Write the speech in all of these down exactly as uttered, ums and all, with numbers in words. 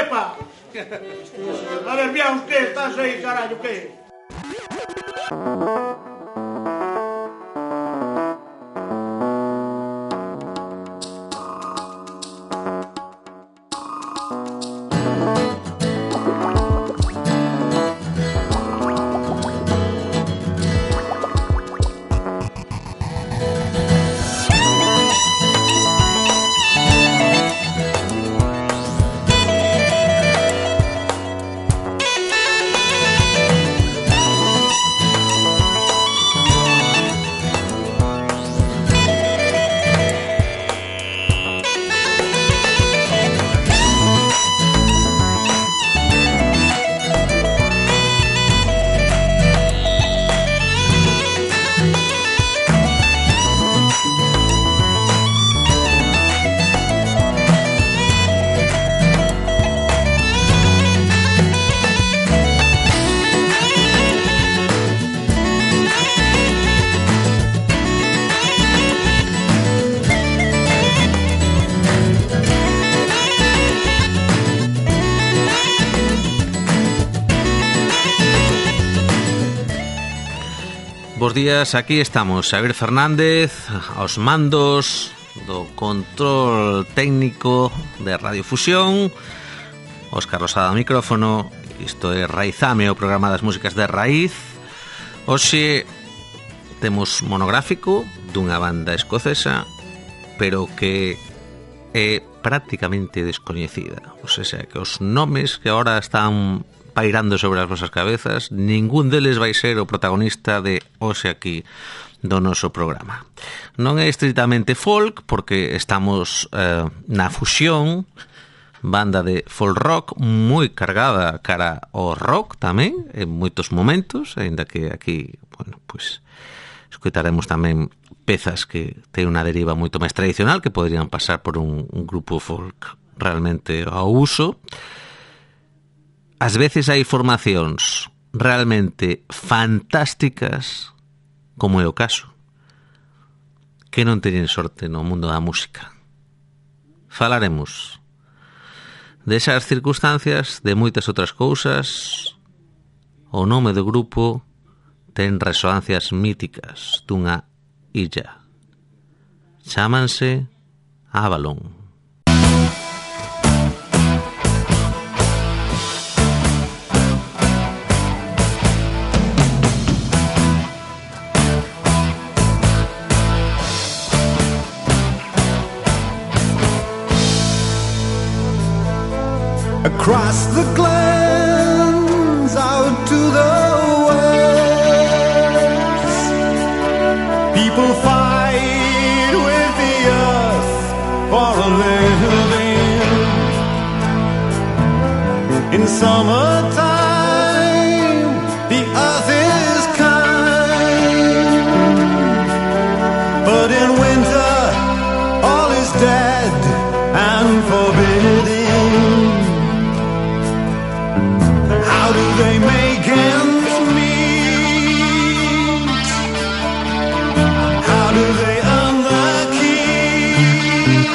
Epa! A ver, viaos, que estás aí, carallo, que? Bos días, aquí estamos Xavier Fernández aos mandos do control técnico de Radiofusión, Óscar Rosada ao micrófono. Isto é Raizame, o programa das músicas de raíz. Hoxe temos monográfico dunha banda escocesa, pero que é prácticamente descoñecida. O sea, que os nomes que agora están pairando sobre as vosas cabezas, ningún deles vai ser o protagonista de hoxe aquí do noso programa. Non é estritamente folk, porque estamos eh, na fusión, banda de folk rock moi cargada cara ao rock tamén, en moitos momentos, aínda que aquí, bueno, pues escoitaremos tamén pezas que ten unha deriva moito máis tradicional, que poderían pasar por un, un grupo folk realmente ao uso. Ás veces hai formacións realmente fantásticas, como é o caso, que non teñen sorte no mundo da música. Falaremos desas circunstancias, de moitas outras cousas. O nome do grupo ten resoancias míticas dunha illa. Chámanse Avalon. Across the glens, out to the west, people fight with the earth for a living. In summertime, the earth is kind, but in winter, all is dead and forbidding. How do they make ends meet? How do they earn the keep?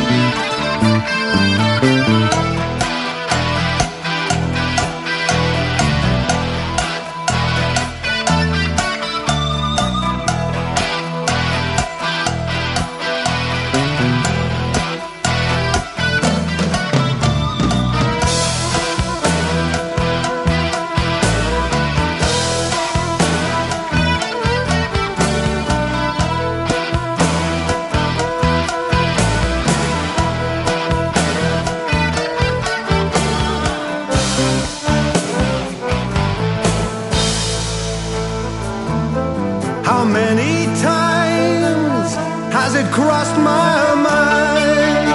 How many times has it crossed my mind?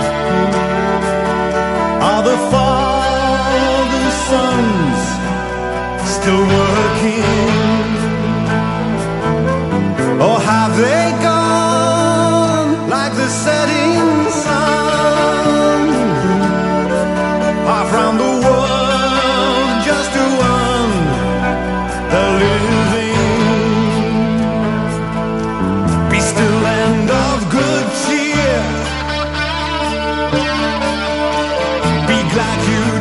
Are the father's sons still working? Or have they gone like the setting sun? Half round the world just to earn the living. Be still and of good cheer. Be glad you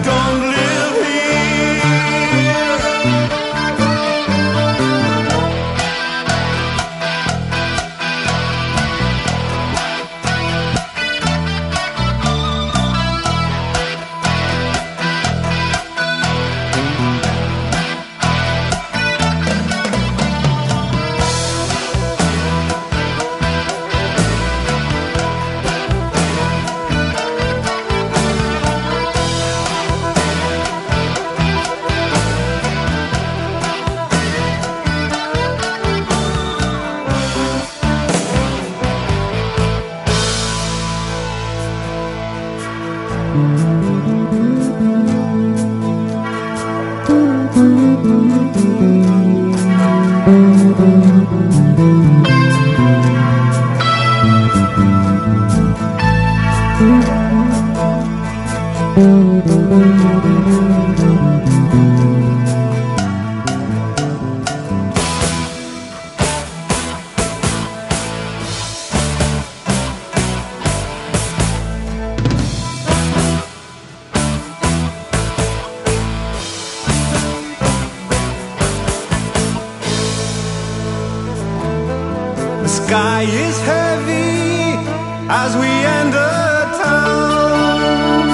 The sky is heavy as we enter town,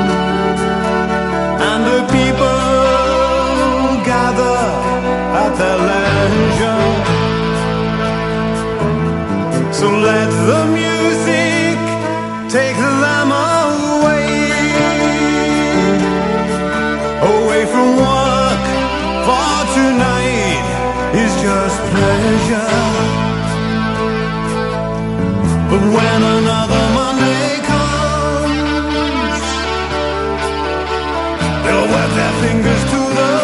and the people gather at their leisure. So let the music take them away, away from work, for tonight is just pleasure. But when another Monday comes, they'll wet their fingers to the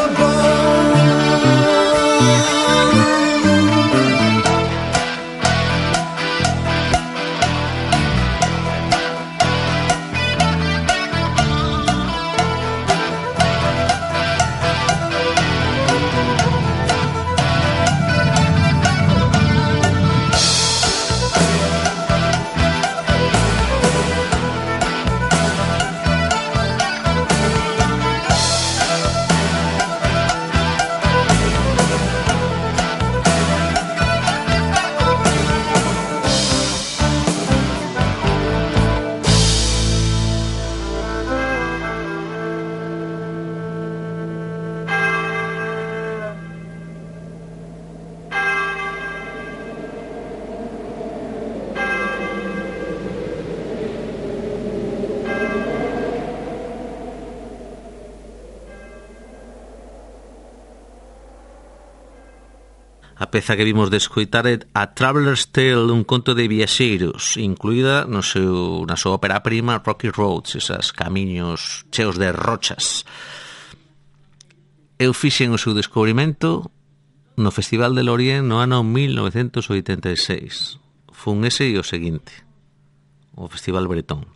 A peza que vimos de escoitar é A Traveller's Tale, un conto de viaxeiros, incluída no seu, na súa ópera prima Rocky Roads, esas camiños cheos de rochas. Eu fixen o seu descubrimento no Festival de Lorient no ano mil novecentos oitenta e seis. Fun ese e o seguinte, o Festival Bretón.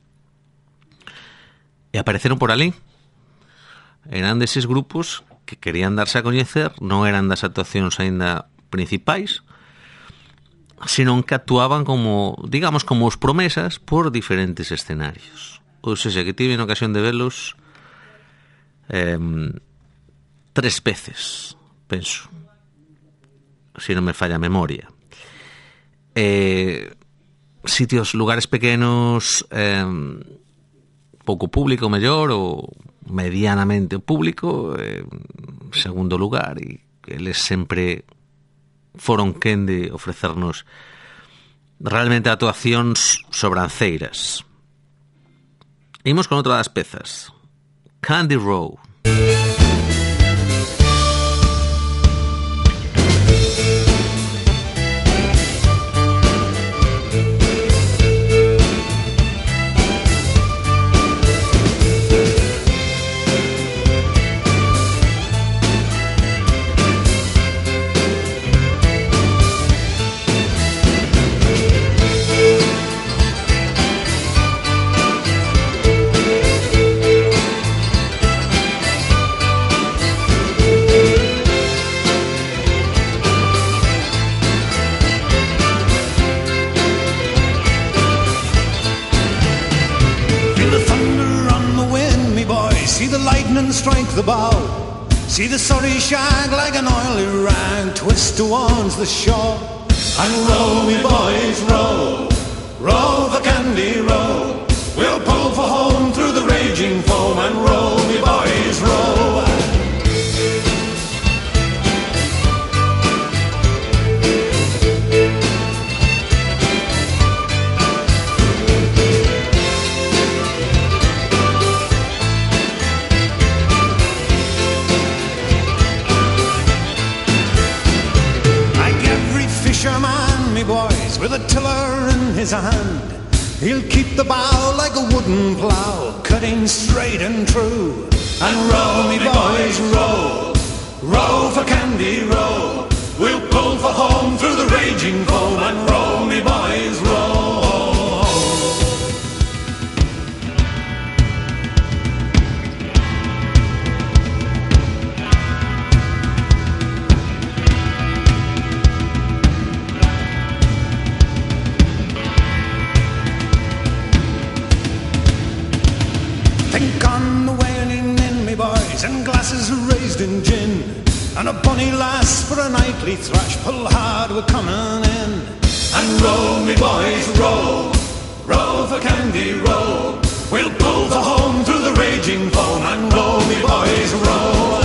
E apareceron por ali. Eran deses grupos que querían darse a coñecer, non eran das actuacións aínda principais, senón que actuaban como, digamos, como os promesas por diferentes escenarios. Ou seja, que tive en ocasión de velos eh, tres veces, penso, se non me falla a memoria. Eh, sitios, lugares pequenos, eh, pouco público mellor, ou medianamente público, eh, segundo lugar, e eles sempre foron quen de ofrecernos realmente actuacións sobranceiras. Imos con outra das pezas, Candy Row. Strike the bow, see the sorry shag like an oily rag twist towards the shore, and row me boys, row, row for Candy Row, we'll pull for home through the raging foam, and row me boys, row. With a tiller in his hand, he'll keep the bow like a wooden plough, cutting straight and true. And row me boys, row, row for Candy Row, we'll pull for home through the raging foam, and row me boys, row. on the wailing in, me boys, and glasses raised in gin. And a bonny lass for a nightly thrash, pull hard, we're coming in. And row, me boys, row, row for Candy Row. We'll pull the home through the raging foam, and row, me boys, row.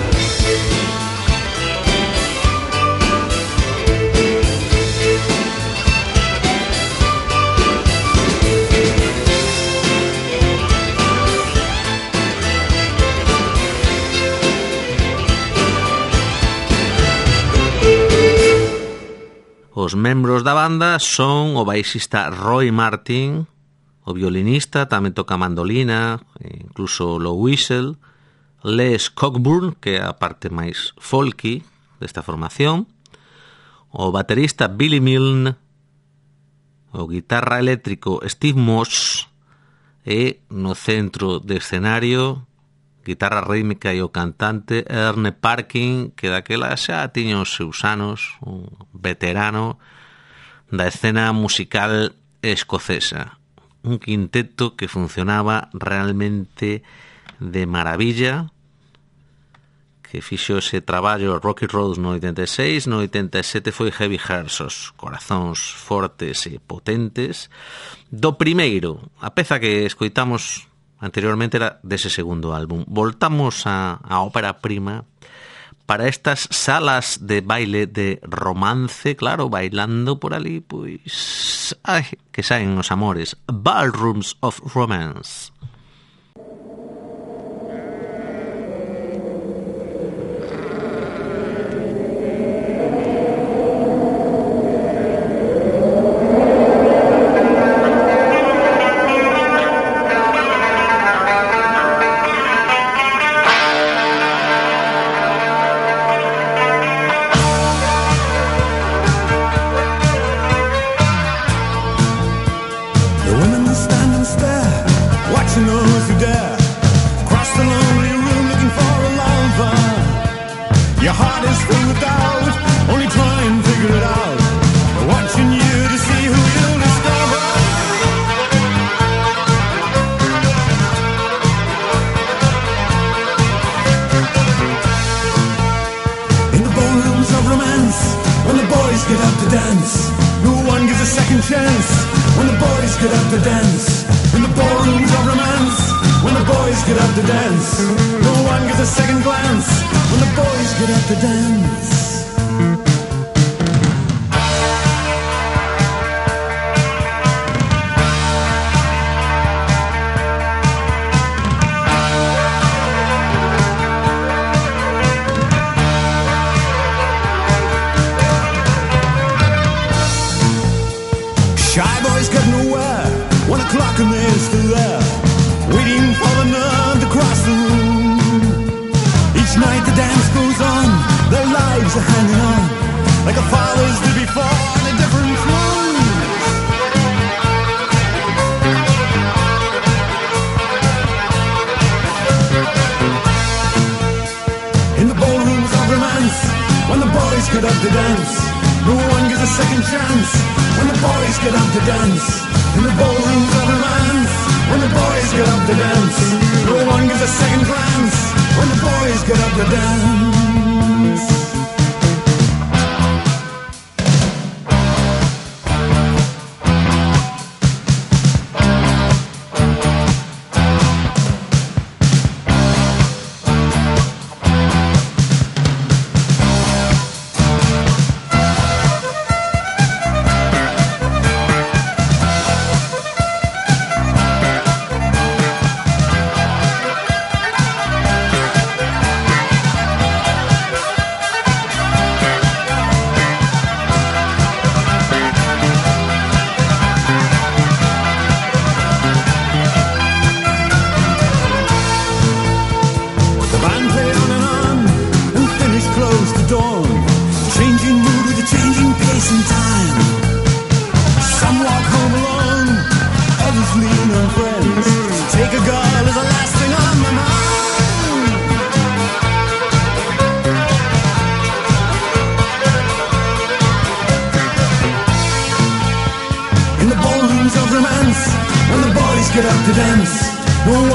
Os membros da banda son o baixista Roy Martin, o violinista, tamén toca mandolina, incluso lo whistle, Les Cockburn, que é a parte máis folky desta formación, o baterista Billy Milne, o guitarra eléctrico Steve Moss, e no centro de escenario, guitarra rítmica e o cantante Erne Parkin, que daquela xa tiña os seus anos, un veterano da escena musical escocesa. Un quinteto que funcionaba realmente de maravilla, que fixo ese traballo Rocky Road no oitenta e seis, no oitenta e sete foi Heavy Hearts, os corazóns fortes e potentes. Do primeiro, a peza que escoitamos anteriormente era dese segundo álbum. Voltamos a, a ópera prima para estas salas de baile de romance, claro, bailando por ali, pois, ai, que saen os amores, ballrooms of romance.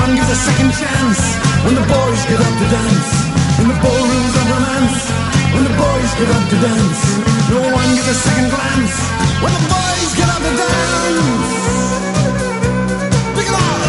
one gives a second chance when the boys get up to dance. In the ballrooms of romance, when the boys get up to dance. No one gives a second glance when the boys get up to dance. Pick it up!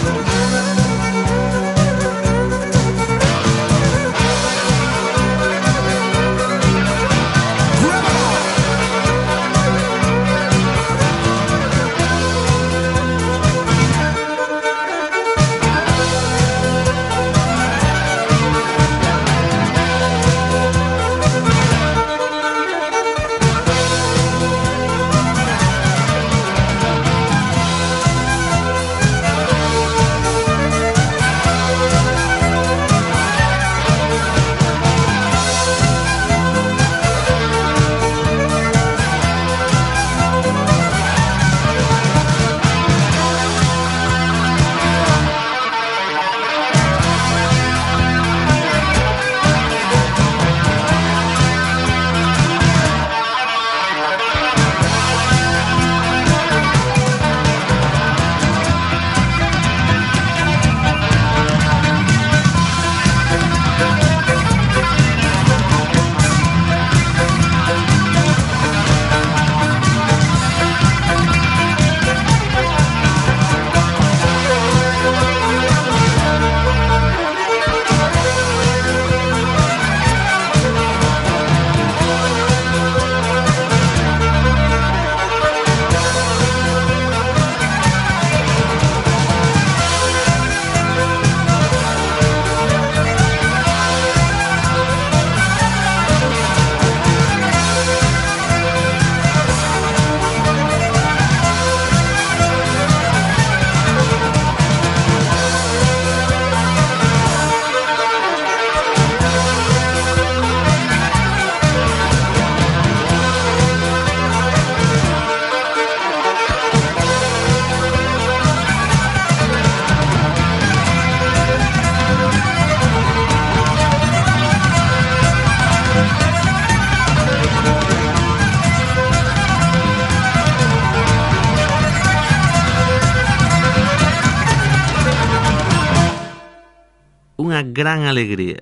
Unha gran alegría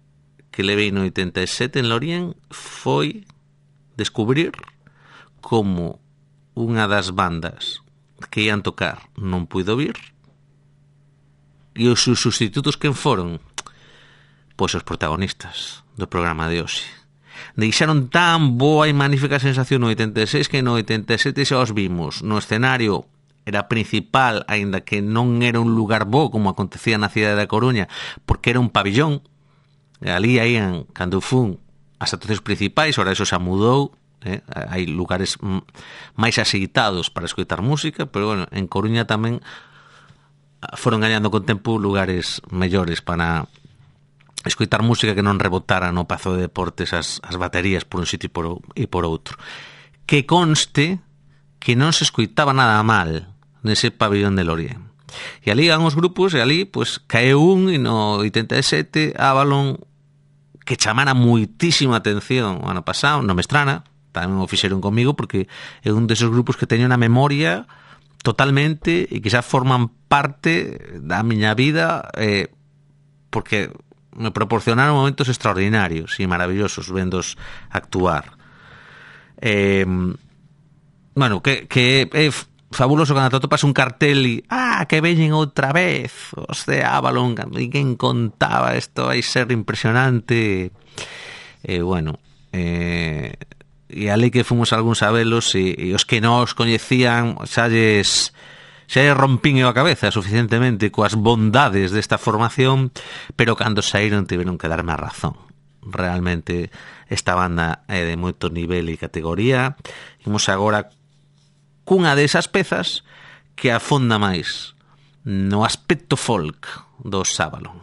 que levei no oitenta e sete en Lorien foi descubrir como unha das bandas que ian tocar non puido vir e os seus sustitutos quen foron? Pois os protagonistas do programa de hoxe. Deixaron tan boa e magnífica sensación no oitenta e seis que no oitenta e sete xa os vimos no escenario. Era principal, aínda que non era un lugar bo como acontecía na cidade da Coruña, porque era un pabillón. Ali ían, cando fun, as actuacións principais, ora eso xa mudou, eh? Hai lugares máis axeitados para escoitar música, pero bueno, en Coruña tamén foron gañando con tempo lugares mellores para escoitar música que non rebotara no Pazo de Deportes as, as baterías por un sitio e por, e por outro. Que conste que non se escoitaba nada mal nese pabillón de Lorien. E ali iban os grupos, e ali, pois, caeu un, e no oitenta e sete, Avalon, que chamara moitísima atención o ano pasado, non me estrana, tamén o fixeron comigo, porque é un deses grupos que teño na memoria totalmente, e que xa forman parte da miña vida, eh, porque me proporcionaron momentos extraordinarios e maravillosos vendos actuar. Eh... Bueno, que, que é fabuloso cando te topas un cartel e ah, que veñen outra vez os de Avalon, e quen contaba isto vai ser impresionante. E bueno, eh, e ali que fomos algúns a velos e, e os que non os coñecían xa lles xa lles rompín a cabeza suficientemente coas bondades desta formación, pero cando saíron tiveron que darme a razón. Realmente esta banda é de moito nivel e categoría. Imos agora cunha desas pezas que afonda máis no aspecto folk dos Avalon.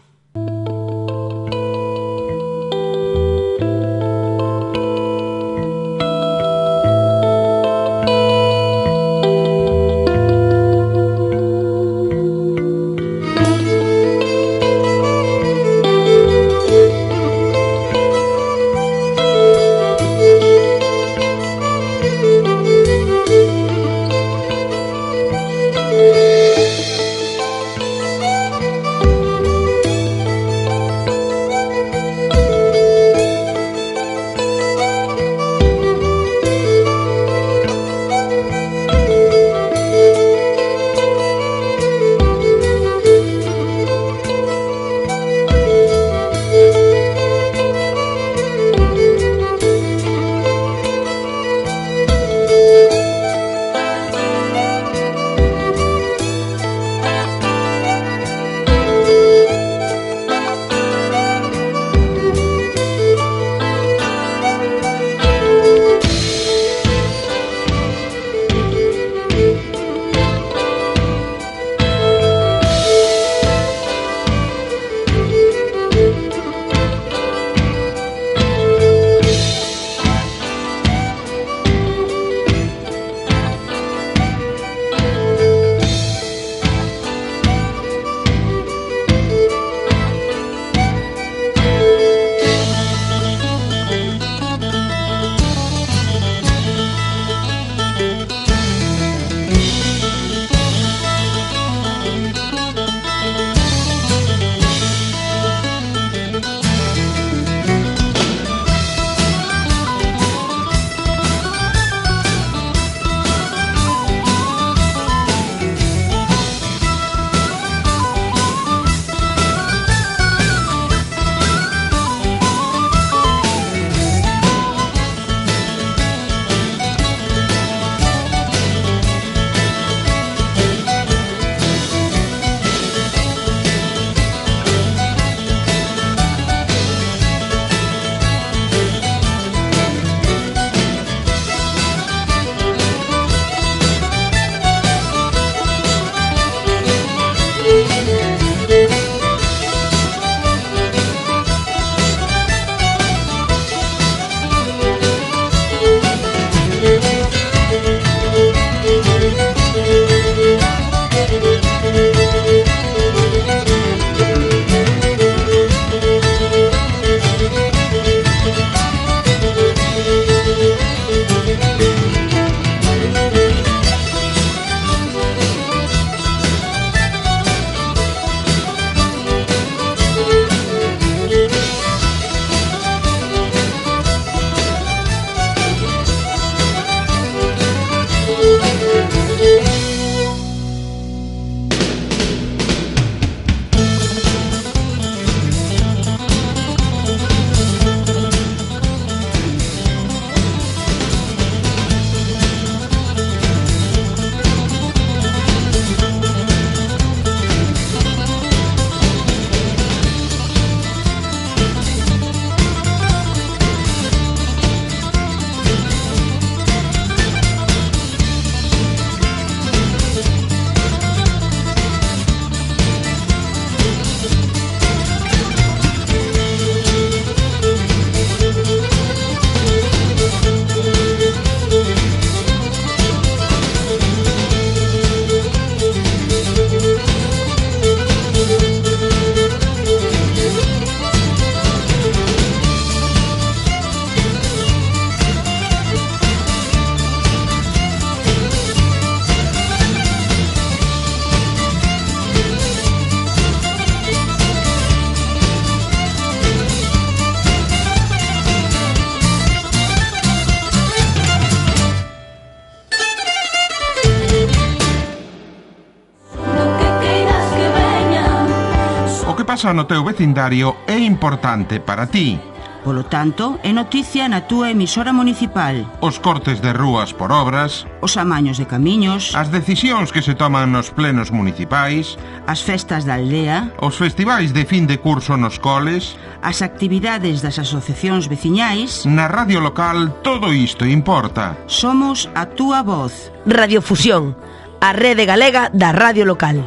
pasa no teu vecindario é importante para ti. Polo tanto, é noticia na túa emisora municipal. Os cortes de rúas por obras, os amaños de camiños, as decisións que se toman nos plenos municipais, as festas da aldea, os festivais de fin de curso nos coles, as actividades das asociacións veciñais. Na radio local todo isto importa. Somos a túa voz. Radiofusión, a rede galega da radio local.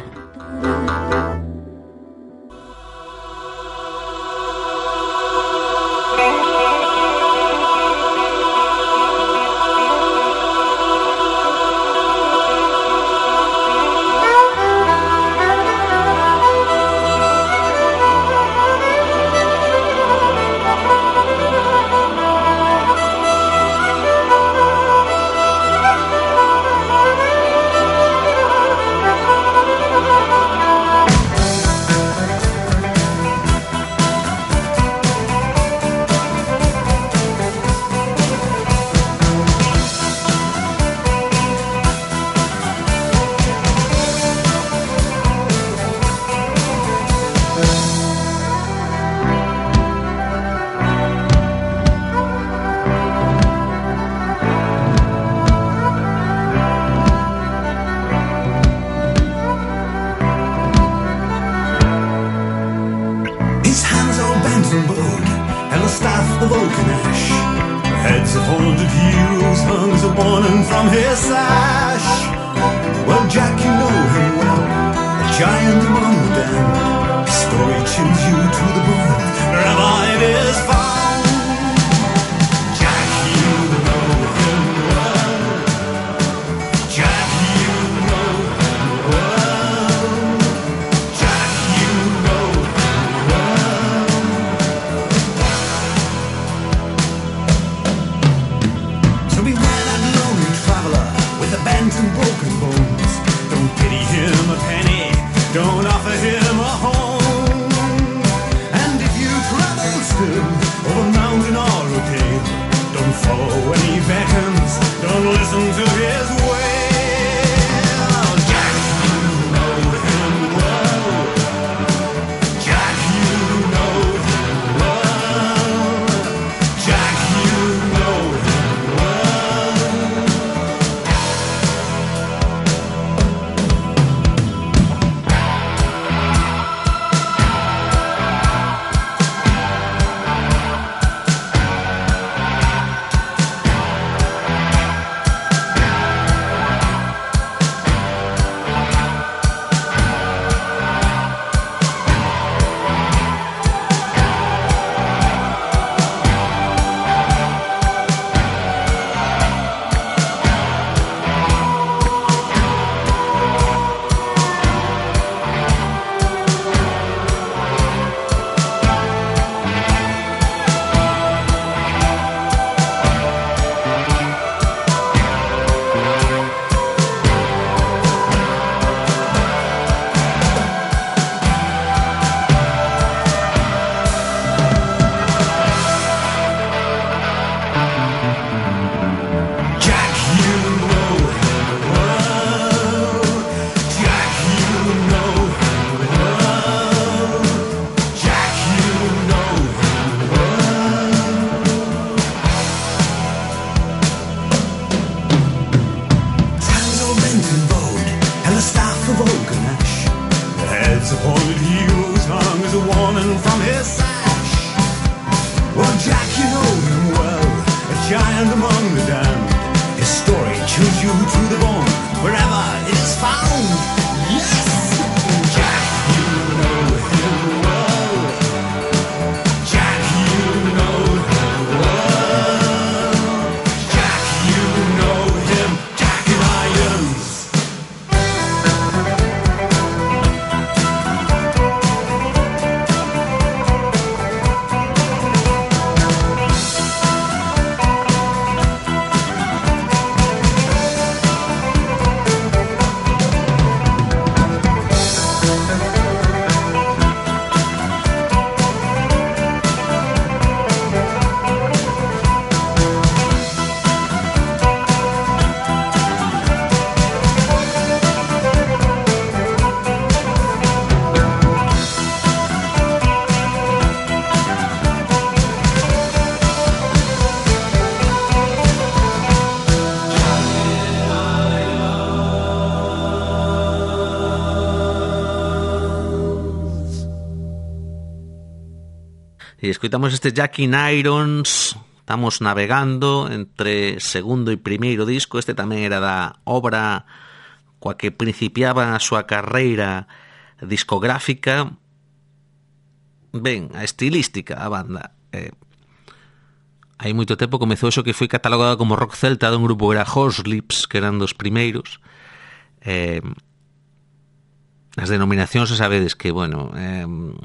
E escoitamos este Jack in Irons. Estamos navegando entre segundo e primeiro disco. Este tamén era da obra coa que principiaba a súa carreira discográfica. Ben, a estilística a banda eh, hai moito tempo comezou eso que foi catalogado como rock celta dun grupo que era Horslips, que eran dos primeiros. eh, as denominacións sabedes que, bueno, eh,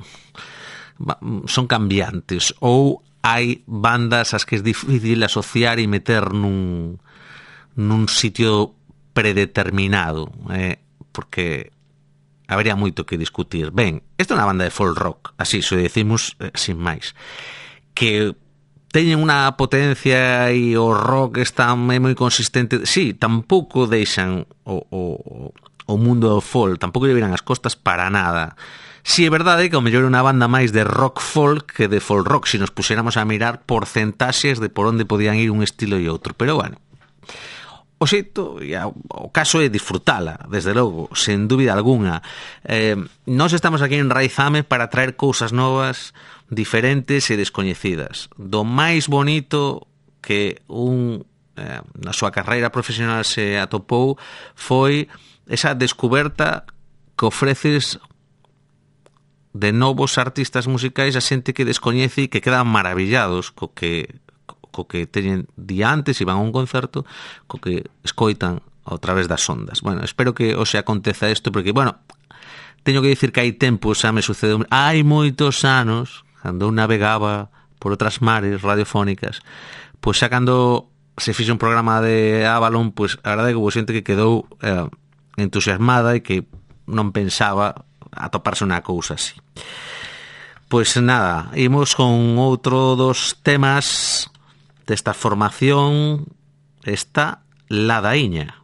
son cambiantes, ou hai bandas as que é difícil asociar e meter nun, nun sitio predeterminado, eh, porque habería moito que discutir. Ben, esta é unha banda de folk rock, así, se decimos eh, sin máis, que teñen unha potencia e o rock está moi consistente. Sí, tampouco deixan o, o, o mundo do folk, tampouco lle viran as costas para nada. Si sí, é verdade que ao mellor é unha banda máis de rock folk que de folk rock, se nos puxéramos a mirar porcentaxes de por onde podían ir un estilo e outro, pero bueno, o xeito, o caso é disfrutala, desde logo, sen dúbida alguna. Eh, nós estamos aquí en Raizame para traer cousas novas, diferentes e descoñecidas. Do máis bonito que un eh, na súa carreira profesional se atopou foi esa descoberta que ofreces de novos artistas musicais a xente que descoñece e que quedan maravillados co que co que teñen diantes e van a un concerto, co que escoitan a través das ondas. Bueno, espero que hoxe aconteza isto, porque, bueno, teño que dicir que hai tempo, xa me sucedeu, hai moitos anos, cando eu navegaba por outras mares radiofónicas, pois xa cando se fixe un programa de Avalon, pois a verdade é que houve xente que quedou eh, entusiasmada e que non pensaba atoparse unha cousa así. Pois nada, imos con outro dos temas desta formación, esta Ladaíña.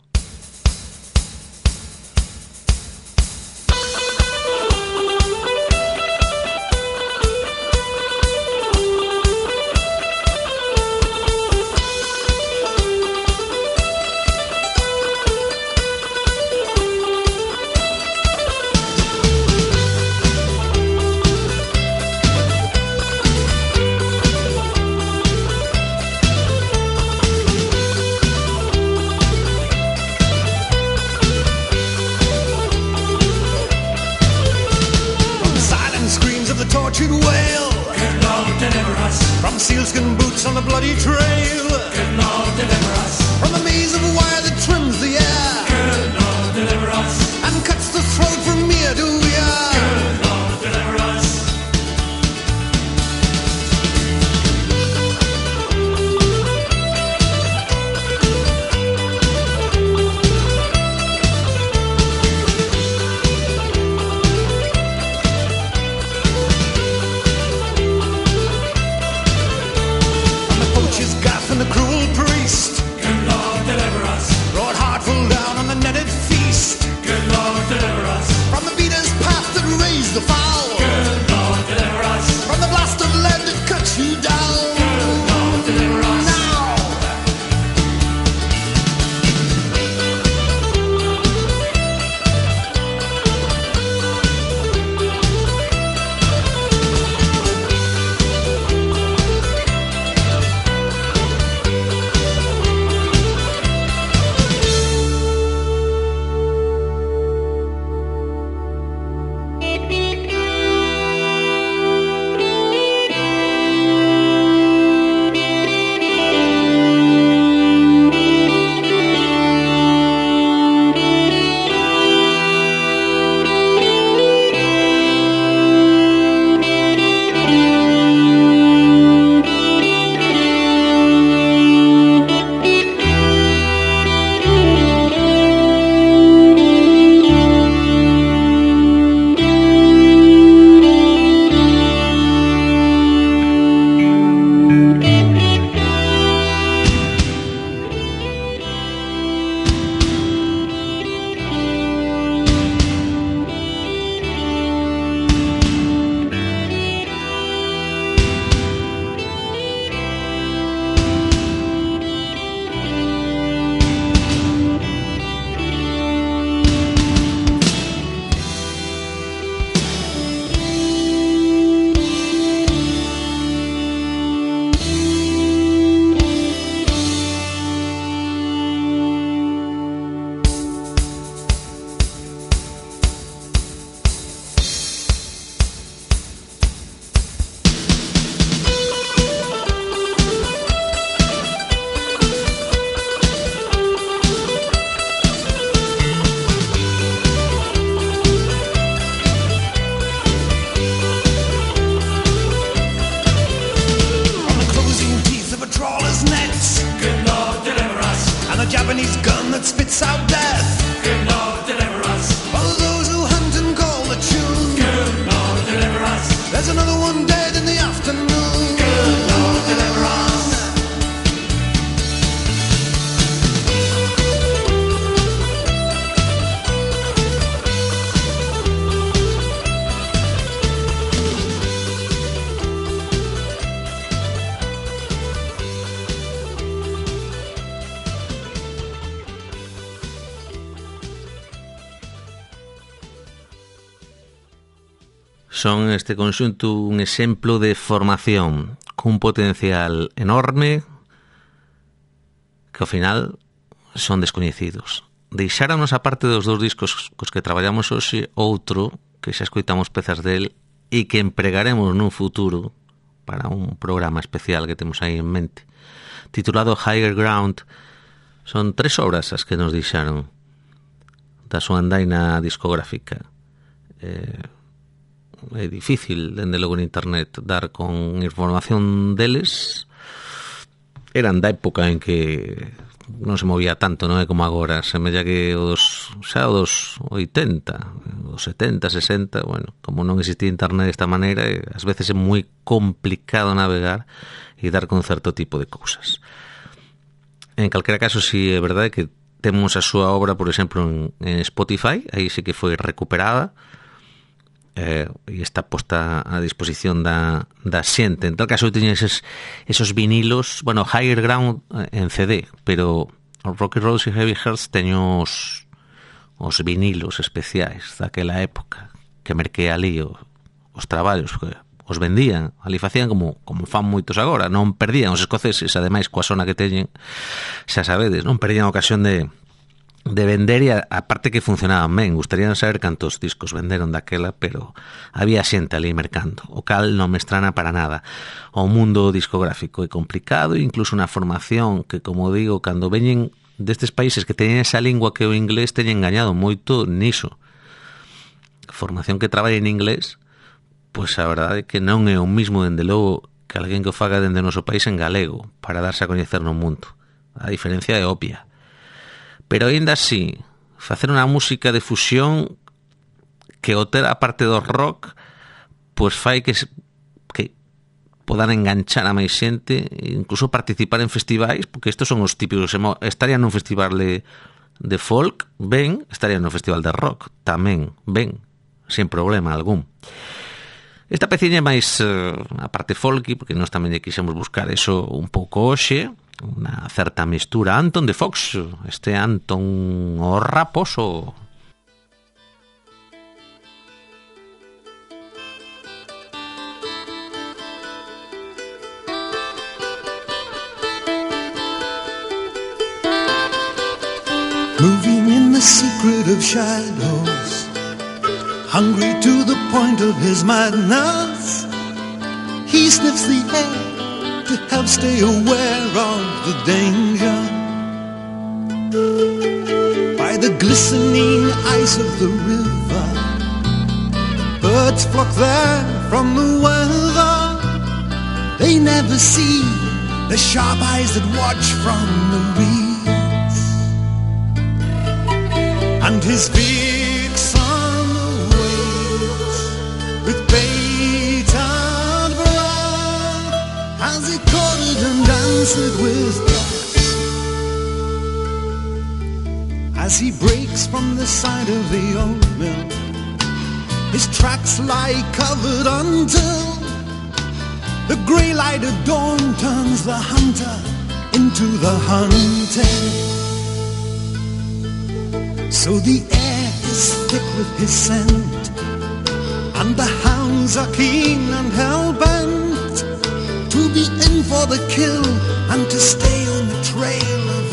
Sealskin boots on the bloody trail. Good Lord, deliver us. From a maze of wire that trims the air. Good Lord, deliver us. And cuts the throat from ear to ear. Good Lord, deliver us. The cruel priest. Good Lord, deliver us. son este conxunto un exemplo de formación cun potencial enorme que ao final son descoñecidos. Deixáranos a parte dos dous discos cos que traballamos hoxe outro que xa escoitamos pezas del e que empregaremos nun futuro para un programa especial que temos aí en mente, titulado Higher Ground. Son tres obras as que nos deixaron da súa andaina discográfica. Eh, é difícil, dende logo en internet, dar con información deles. Eran da época en que non se movía tanto, non é como agora. Semella que os, xa os oitenta, os setenta, sesenta, bueno, como non existía internet desta maneira, ás veces é moi complicado navegar e dar con certo tipo de cousas. En calquera caso, si é verdade que temos a súa obra, por exemplo, en, en Spotify, aí sí que foi recuperada, eh, e está posta a disposición da, da xente. En tal caso, eu teño esos, esos vinilos, bueno, Higher Ground en C D, pero Rocky Roads e Heavy Hearts teño os, os vinilos especiais daquela época, que merquei ali o, os traballos, que os vendían, ali facían como, como fan moitos agora, non perdían os escoceses, ademais coa zona que teñen, xa sabedes, non perdían a ocasión de de vender, e a, a parte que funcionaban ben. Gustarían saber cantos discos venderon daquela, pero había xente ali mercando, o cal non me estrana para nada. O mundo discográfico é complicado, incluso na formación, que, como digo, cando veñen destes países que teñen esa lingua que o inglés, teñen engañado moito niso. Formación que traballe en inglés, pois a verdade é que non é o mismo, dende logo, que alguén que o faga dende o noso país en galego, para darse a coñecer no mundo. A diferencia é obvia. Pero ainda así, facer unha música de fusión que o ter a parte do rock, pois fai que, que podan enganchar a máis xente, incluso participar en festivais, porque estos son os típicos. Estarían nun festival de, de folk, ben, estarían nun festival de rock, tamén, ben, sin problema algún. Esta peciña é máis uh, a parte folky, porque nós tamén lle quixemos buscar eso un pouco hoxe, unha certa mistura. Anton de Fox, este Anton o raposo. Moving in the secret of shadows, hungry to the point of his madness, he sniffs the air to help stay aware of the danger. By the glistening ice of the river, birds flock there from the weather. They never see the sharp eyes that watch from the reeds. And his big son waits with bated breath as he courted and danced with death. As he breaks from the side of the old mill, his tracks lie covered until the grey light of dawn turns the hunter into the hunted. So the air is thick with his scent, and the hounds are keen and hell-bent to be in for the kill and to stay on the trail of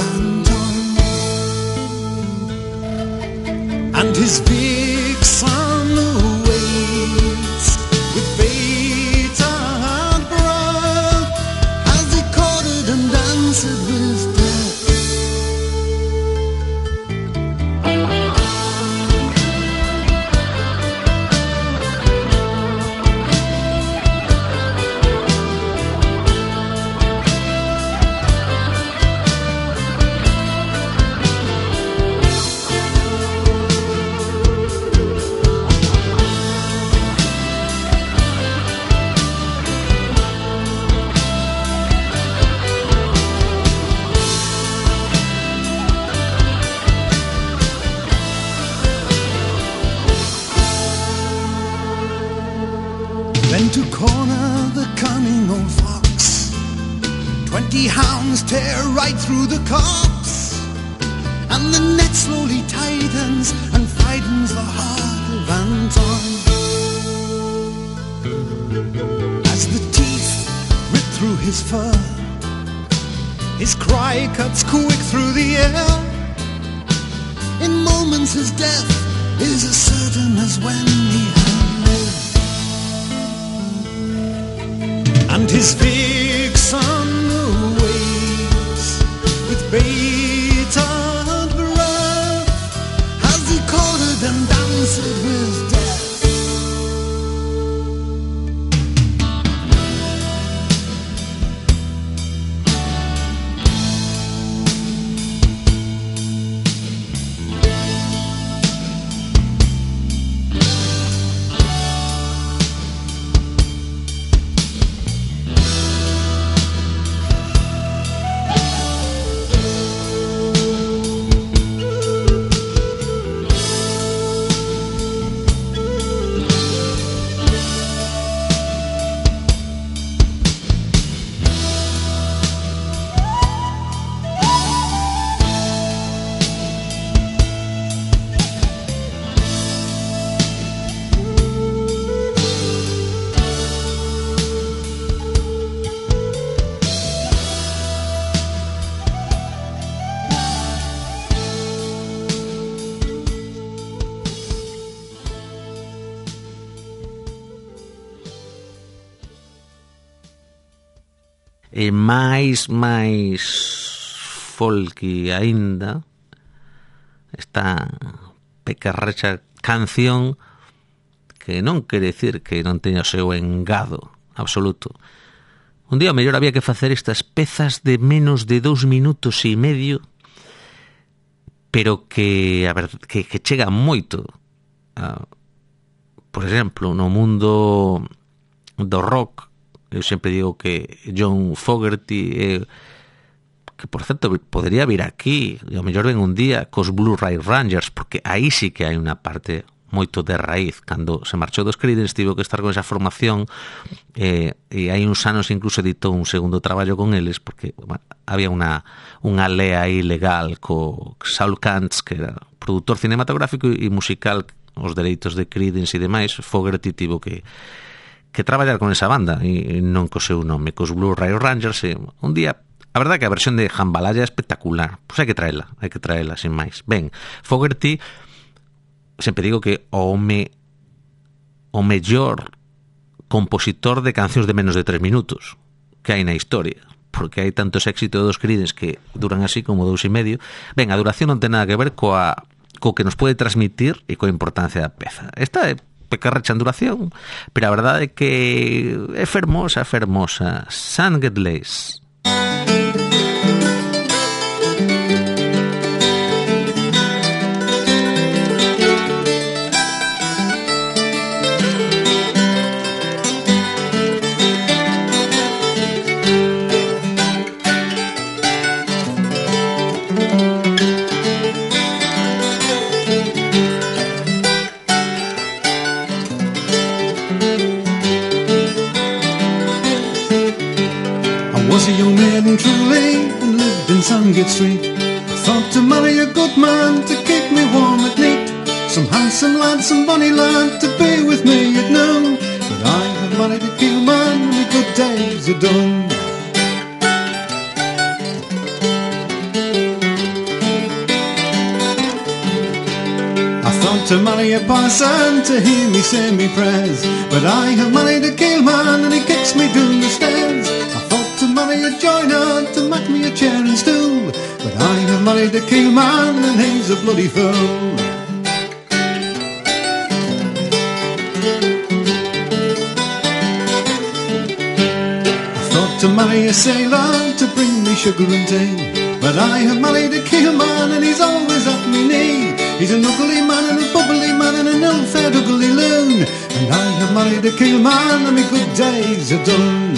Anton. And his big son waits with bated breath as he courted and danced with death. To corner the cunning old fox, twenty hounds tear right through the copse, and the net slowly tightens and frightens the heart of Anton. As the teeth rip through his fur, his cry cuts quick through the air. In moments his death is as certain as when he had lived. And his big son awaits with bated breath as he courted and danced with death. E máis, máis folky aínda, esta pequerrecha canción que non quere dicir que non teña o seu engado absoluto. Un día mellor había que facer estas pezas de menos de dous minutos e medio, pero que, a ver, que, que chega moito. Uh, por exemplo, no mundo do rock, eu sempre digo que John Fogerty é, que por certo podería vir aquí, e ao mellor ven un día cos Blu-ray Rangers, porque aí sí que hai unha parte moito de raíz. Cando se marchou dos Creedence tivo que estar con esa formación, eh, e hai uns anos incluso editou un segundo traballo con eles, porque bueno, había unha, unha lea aí legal co Saul Kantz, que era produtor cinematográfico e musical, os dereitos de Creedence e demais. Fogerty tivo que que traballar con esa banda e non co seu nome, cos Blu-ray Rangers. E un día, a verdade que a versión de Jambalaya é espectacular, pois hai que traela, hai que traela sin máis. Ben, Fogerty, sempre digo que o home o mellor compositor de cancións de menos de tres minutos que hai na historia, porque hai tantos éxitos dos Creedence que duran así como dous e medio. Ben, a duración non ten nada que ver coa co que nos pode transmitir e coa importancia da peza. Esta é pequerrecha en duración, pero a verdade é que é fermosa, fermosa. Sandgate Lace. Truly and lived in Sandgate Street. I thought to marry a good man to keep me warm at night, some handsome lad, some bonny lad to be with me at noon. But I have married a king man, my good days are done. I thought to marry a parson to hear me say me prayers, but I have married a keel man and he kicks me down the stairs. To marry a joiner to make me a chair and stool, but I have married a king man and he's a bloody fool. I thought to marry a sailor to bring me sugar and tea, but I have married a king man and he's always at me knee. He's an ugly man and a bubbly man and an ill-fed ugly loon, and I have married a king man and my good days are done.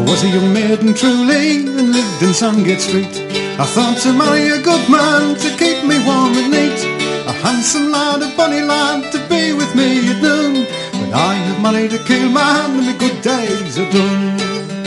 was a young maiden truly and lived in Sandgate Street. I thought to marry a good man to keep me warm and neat, a handsome lad, a bonny lad to be with me at noon. But I have married a kill man and my good days are done.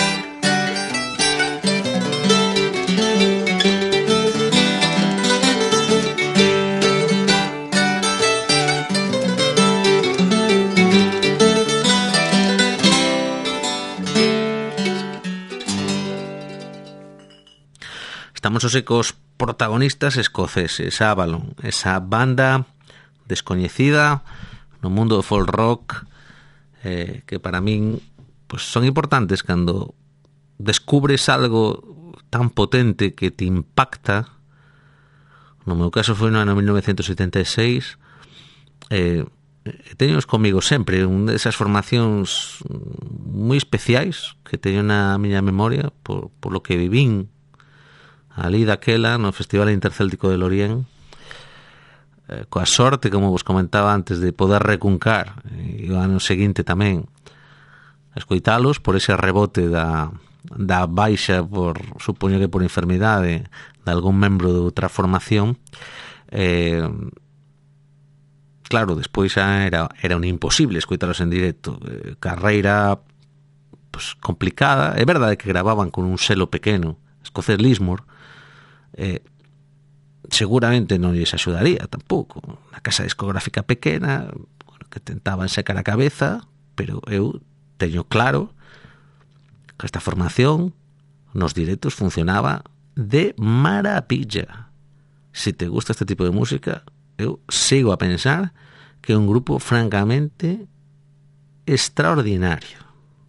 Estamos hoxe cos protagonistas escoceses, Avalon, esa banda descoñecida no mundo do folk rock, eh, que para min pues, son importantes cando descubres algo tan potente que te impacta. No meu caso foi no ano mil novecientos setenta e seis. eh, teños comigo sempre un desas formacións moi especiais que teño na miña memoria por, por lo que vivín ali daquela no Festival Intercéltico de Lorient, eh, coa sorte, como vos comentaba antes, de poder recuncar e o ano seguinte tamén escoitalos por ese rebote da, da baixa por, supoño que por enfermidade de algún membro de outra formación. eh, claro, despois xa era, era un imposible escoitalos en directo, eh, carreira pues, complicada. É verdade que gravaban con un selo pequeno, Escocés Lismore. Eh, seguramente non lles axudaría tampouco, unha casa discográfica pequena, bueno, que tentaban secar a cabeza, pero eu teño claro que esta formación nos directos funcionaba de maravilla. Se te gusta este tipo de música, eu sigo a pensar que é un grupo francamente extraordinario.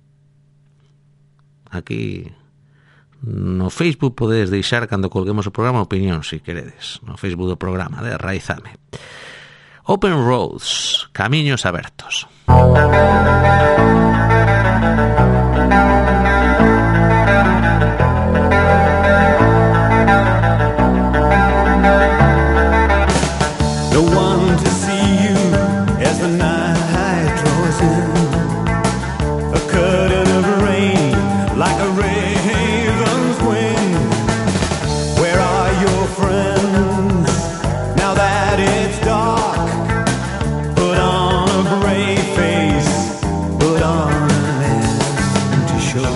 Aquí no Facebook podedes deixar cando colguemos o programa opinión, se queredes, no Facebook do programa de Raizame. Open Roads, camiños abertos. No one to see you as the night draws in, a curtain of rain like a raven's wing. Where are your friends now that it's dark? Put on a brave face, put on an empty show.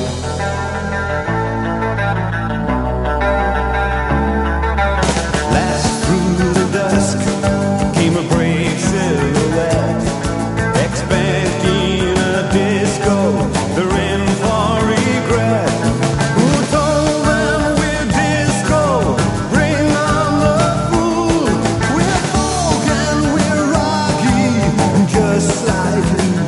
Last through the dusk came a brave silhouette, expecting a disco, they're in for regret. Who told them we're disco? Bring on the fool. We're folk and we're rocky, just like you.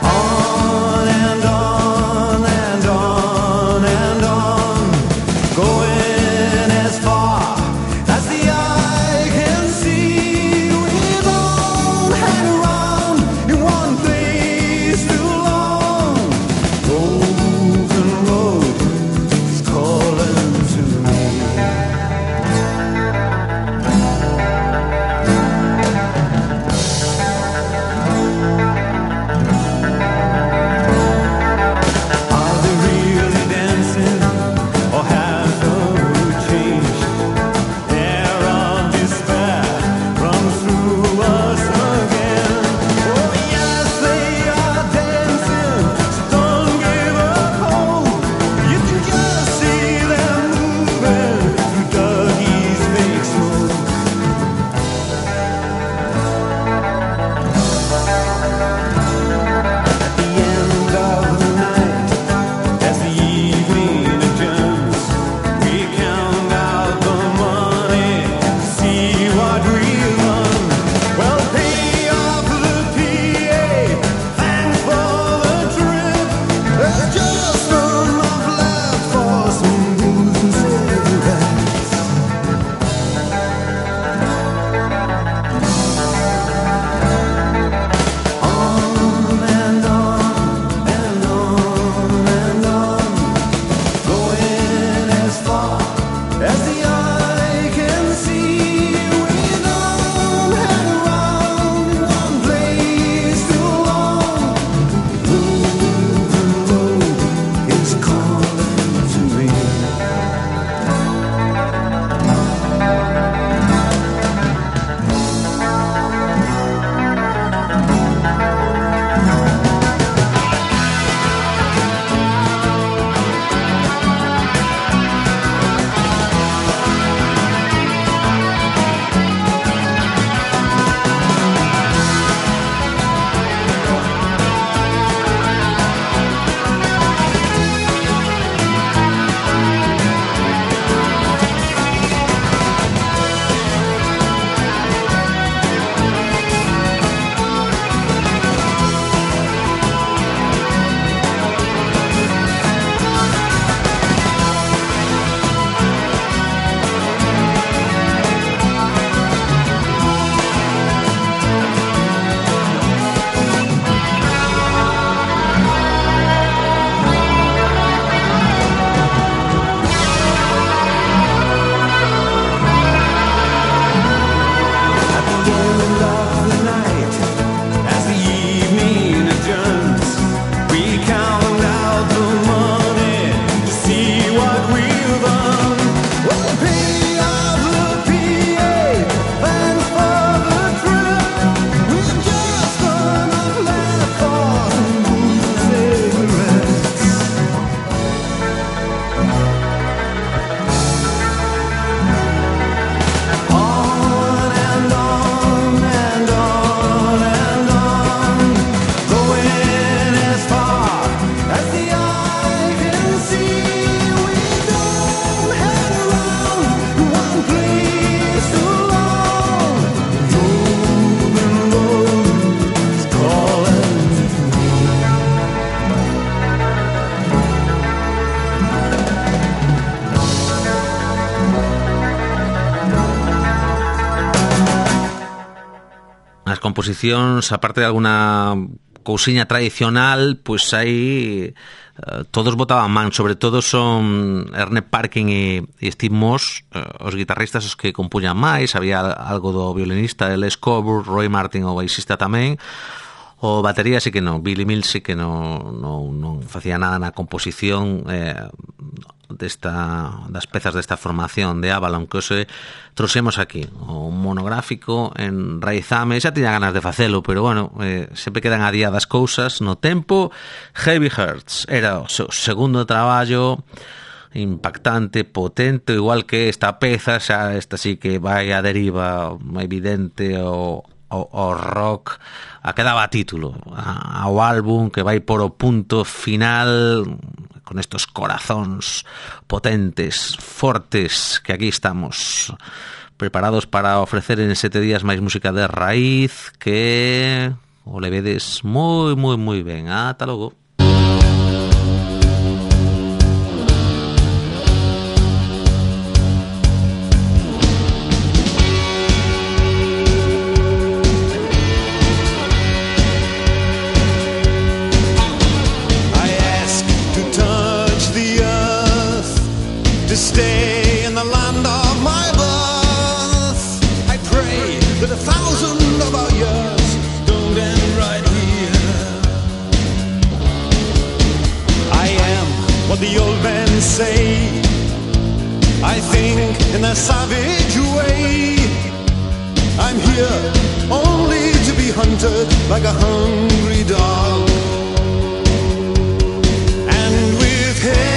On and on and on and on, go as composicións, aparte de alguna cousiña tradicional, pois pues aí uh, todos botaban man, sobre todo son Ernest Parkin e, e Steve Moss, uh, os guitarristas os que compuñan máis, había algo do violinista Les Coburn, Roy Martin o baixista tamén. O batería sí que non, Billy Mills sí que non, non, non facía nada na composición eh, desta, das pezas desta formación de Avalon, que hoxe trouxemos aquí, o monográfico en Raizame. Xa tiña ganas de facelo, pero bueno, eh, sempre quedan adiadas cousas no tempo. Heavy Hearts era o seu segundo traballo, impactante, potente, igual que esta peza, xa esta sí que vai a deriva evidente o O, o rock, a que daba título ao álbum, que vai por o punto final con estos corazóns potentes, fortes, que aquí estamos preparados para ofrecer en sete días máis música de raíz, que o le vedes moi, moi, moi ben. Ata logo. To stay in the land of my birth, I pray that a thousand of our years don't end right here. I am what the old men say, I think in a savage way. I'm here only to be hunted like a hungry dog, and with him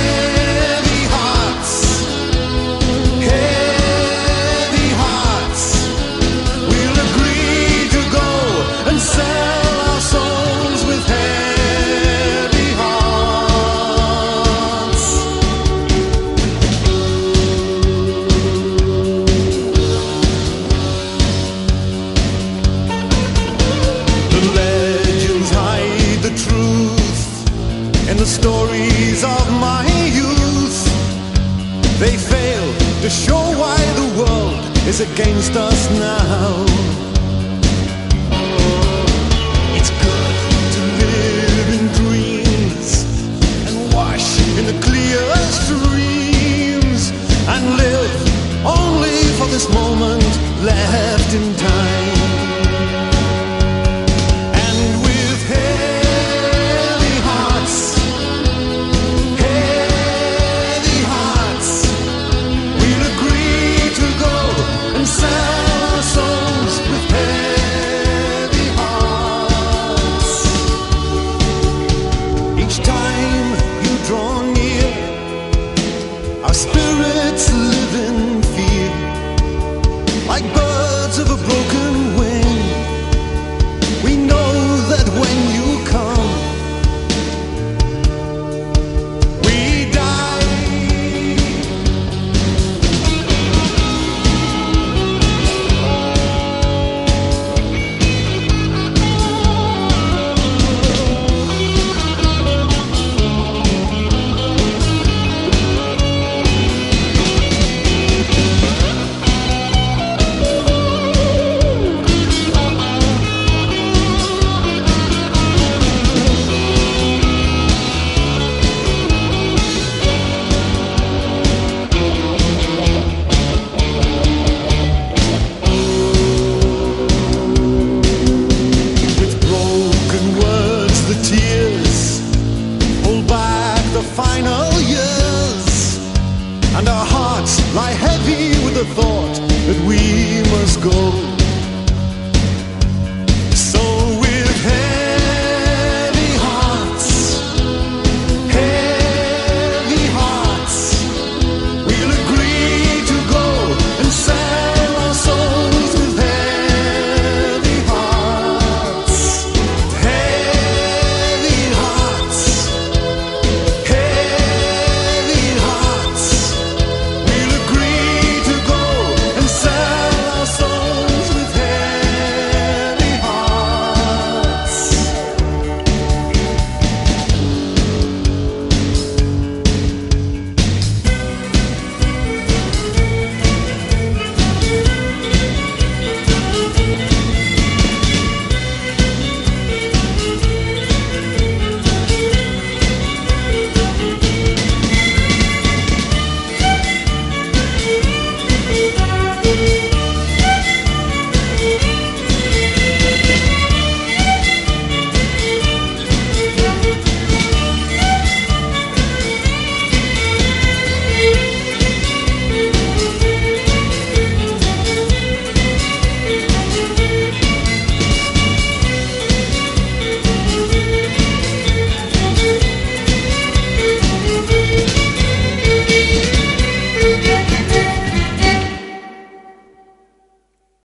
the stories of my youth. They fail to show why the world is against us now. It's good to live in dreams and wash in the clear streams and live only for this moment left in time. Like birds of a broken wing, we know that when you come, we die. Final years, and our hearts lie heavy with the thought that we must go.